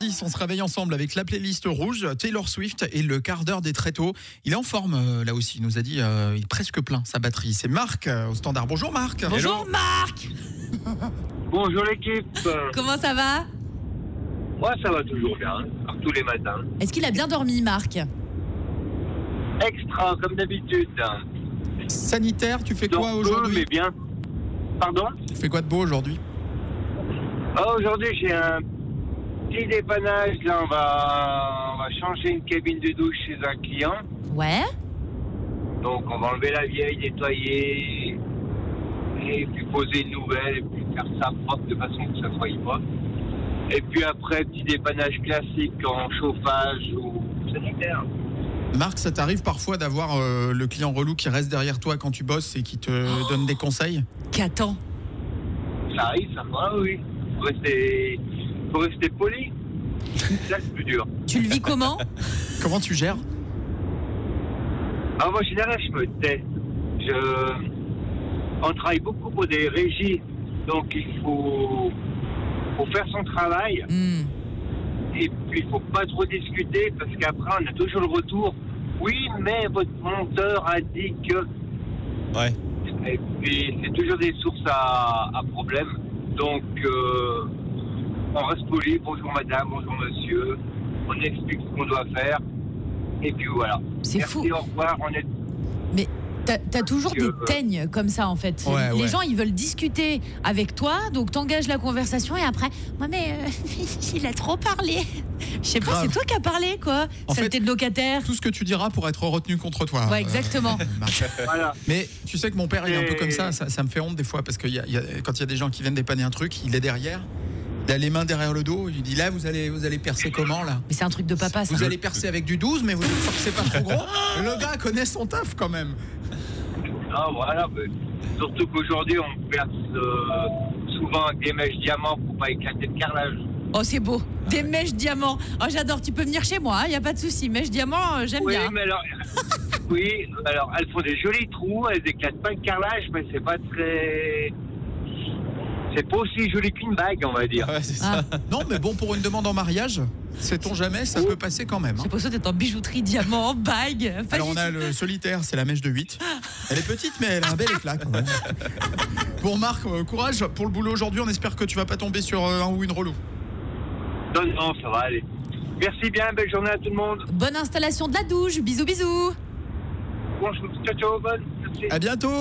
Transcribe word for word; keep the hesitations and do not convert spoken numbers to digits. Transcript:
six, on se réveille ensemble avec la playlist rouge, Taylor Swift et le quart d'heure des tréteaux. Il est en forme euh, là aussi, il nous a dit, euh, il est presque plein sa batterie. C'est Marc euh, au standard. Bonjour Marc. Bonjour Hello. Marc. Bonjour l'équipe. Comment ça va? Moi ça va toujours bien, hein, tous les matins. Est-ce qu'il a bien dormi, Marc? Extra comme d'habitude. Sanitaire, tu fais Donc, quoi peu, aujourd'hui? mais bien. Pardon? Tu fais quoi de beau aujourd'hui? Ah, aujourd'hui j'ai un petit dépannage. Là on va, on va changer une cabine de douche chez un client. Ouais. Donc on va enlever la vieille, nettoyer et puis poser une nouvelle et puis faire ça propre de façon que ça ne soit pas. Et puis après petit dépannage classique en chauffage ou sanitaire. Marc, ça t'arrive parfois d'avoir euh, le client relou qui reste derrière toi quand tu bosses et qui te Oh. donne des conseils? Qu'attends? Ça arrive, ça va, oui. Faut rester, faut rester poli. C'est ça le plus dur. Tu le vis comment? Comment tu gères? Alors, moi, en général, je me tais. Je... On travaille beaucoup pour des régies, donc il faut, faut faire son travail. Hmm. Et puis, il faut pas trop discuter, parce qu'après, on a toujours le retour. Oui, mais votre monteur a dit que... Ouais. Et puis, c'est toujours des sources à, à problème. Donc, euh, on reste poli. Bonjour madame, bonjour monsieur. On explique ce qu'on doit faire. Et puis voilà. C'est Merci, fou. au revoir. On est... Mais t'as, t'as toujours Parce des que- teignes comme ça, en fait. Ouais, Les ouais. gens, ils veulent discuter avec toi, donc t'engages la conversation et après, ouais, mais euh, il a trop parlé. Je sais pas, Grave. c'est toi qui as parlé, quoi. En Saleté fait, de locataire. Tout ce que tu diras pour être retenu contre toi. Ouais, exactement. Marc. Voilà. Mais tu sais que mon père il est un peu Et- comme ça, ça, ça me fait honte des fois parce que y a, y a, quand il y a des gens qui viennent dépanner un truc, il est derrière, il a les mains derrière le dos, il lui dit là vous allez, vous allez percer comment là? Mais c'est un truc de papa, ça. Vous allez percer avec du douze mais vous êtes sûr que c'est pas trop gros? Le gars connaît son taf quand même. Ah, voilà. Mais surtout qu'aujourd'hui, on perce euh, souvent avec des mèches diamants pour pas éclater le carrelage. Oh, c'est beau. Des mèches diamants. Oh, j'adore. Tu peux venir chez moi, il n'y a pas de souci. Mèches diamants, euh, j'aime Oui, bien. mais alors... oui, alors elles font des jolis trous, elles éclatent pas le carrelage, mais c'est pas très... C'est pas aussi joli qu'une bague, on va dire. Ouais, c'est ça. Non mais bon pour une demande en mariage, sait-on jamais, ça peut passer quand même. hein. C'est pour ça d'être en bijouterie, diamant, bague. Pas Alors du on a tout. le solitaire, c'est la mèche de huit. Elle est petite mais elle a un bel éclat quand même. Bon Marc, euh, courage pour le boulot aujourd'hui, on espère que tu vas pas tomber sur euh, un ou une relou. Non, non, ça va aller. Merci bien, belle journée à tout le monde. Bonne installation de la douche. Bisous, bisous. Bonjour, ciao, ciao, bonne. Merci. À bientôt.